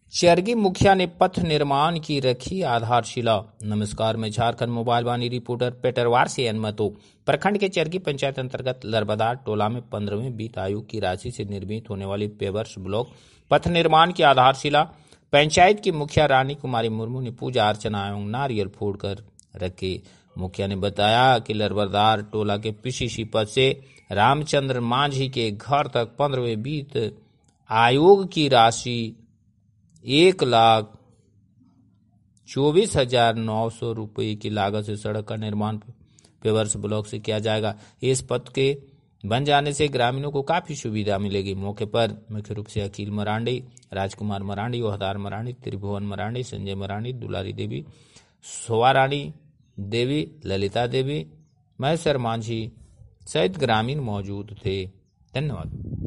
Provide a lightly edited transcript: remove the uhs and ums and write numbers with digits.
चरगी मुखिया ने पथ निर्माण की रखी आधारशिला। नमस्कार, मैं झारखंड मोबाइल वाणी रिपोर्टर पेटरवार से अनमतो। प्रखंड के चरगी पंचायत अंतर्गत लरबदार टोला में 15वीं वित्त आयोग की राशि से निर्मित होने वाली पेवर्स ब्लॉक पथ निर्माण की आधारशिला पंचायत की मुखिया रानी कुमारी मुर्मू ने पूजा अर्चना एवं नारियल फोड़कर रखे। मुखिया ने बताया कि लरबदार टोला के पीसीसी पद से रामचंद्र मांझी के घर तक 15वें वित्त आयोग की राशि 1,24,900 रुपये की लागत से सड़क का निर्माण पेवर्स ब्लॉक से किया जाएगा। इस पथ के बन जाने से ग्रामीणों को काफी सुविधा मिलेगी। मौके पर मुख्य रूप से अखिल मरांडी, राजकुमार मरांडी, ओहदार मरांडी, त्रिभुवन मरांडी, संजय मरांडी, दुलारी देवी, सोवारानी देवी, ललिता देवी, महेश्वर मांझी सहित ग्रामीण मौजूद थे। धन्यवाद।